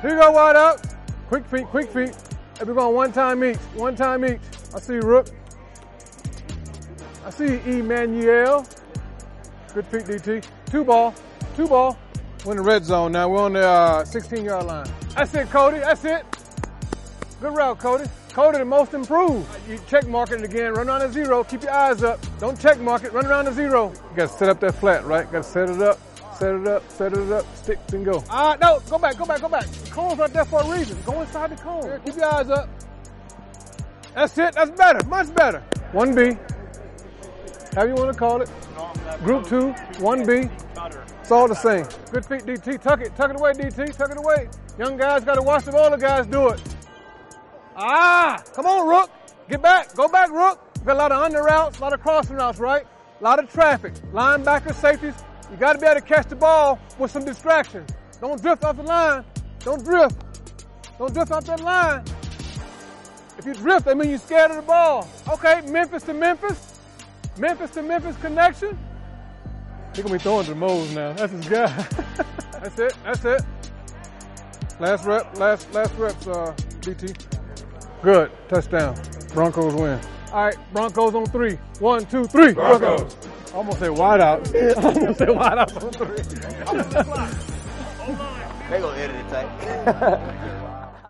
Here you go, wide out. Quick feet, quick feet. And we're going one time each. I see Rook. I see Emmanuel. Good feet, DT. Two ball. We're in the red zone now. We're on the 16-yard line. That's it, Cody. That's it. Good route, Cody. Cody, the most improved. You check mark it again. Run around the zero. Keep your eyes up. Don't check mark it. Run around the zero. You got to set up that flat, right? Got to set it up. Sticks and go. No. Go back. The cone's right there for a reason. Go inside the cone. Yeah, keep your eyes up. That's it. That's better. Much better. 1B. How you want to call it? Group 2. 1B. It's all the same. Good feet, DT. Tuck it away, DT. Tuck it away. Young guys got to watch the older guys do it. Come on, Rook. Get back. Go back, Rook. We got a lot of under routes, a lot of crossing routes, right? A lot of traffic. Linebackers, safeties. You got to be able to catch the ball with some distractions. Don't drift off the line. Don't drift off that line. If you drift, that means you're scared of the ball. Okay, Memphis to Memphis connection. He's going to be throwing to Mose now. That's his guy. That's it. Last reps, DT. Good. Touchdown. Broncos win. All right, Broncos on 3. 1, 2, 3. Broncos. I almost said wide out. On 3. They gonna edit it tight.